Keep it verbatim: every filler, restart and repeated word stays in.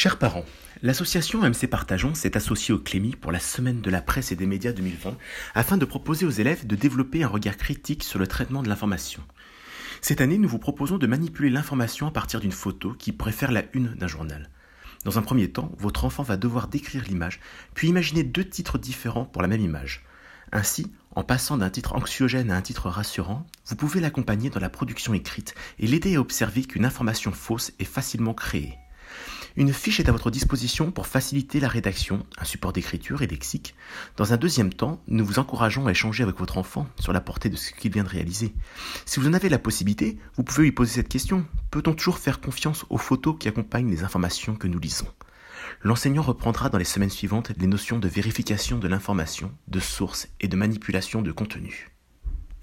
Chers parents, l'association M C Partageons s'est associée au Clémy pour la Semaine de la presse et des médias deux mille vingt afin de proposer aux élèves de développer un regard critique sur le traitement de l'information. Cette année, nous vous proposons de manipuler l'information à partir d'une photo qui pourrait faire la une d'un journal. Dans un premier temps, votre enfant va devoir décrire l'image, puis imaginer deux titres différents pour la même image. Ainsi, en passant d'un titre anxiogène à un titre rassurant, vous pouvez l'accompagner dans la production écrite et l'aider à observer qu'une information fausse est facilement créée. Une fiche est à votre disposition pour faciliter la rédaction, un support d'écriture et lexique. Dans un deuxième temps, nous vous encourageons à échanger avec votre enfant sur la portée de ce qu'il vient de réaliser. Si vous en avez la possibilité, vous pouvez lui poser cette question. Peut-on toujours faire confiance aux photos qui accompagnent les informations que nous lisons ? L'enseignant reprendra dans les semaines suivantes les notions de vérification de l'information, de source et de manipulation de contenu.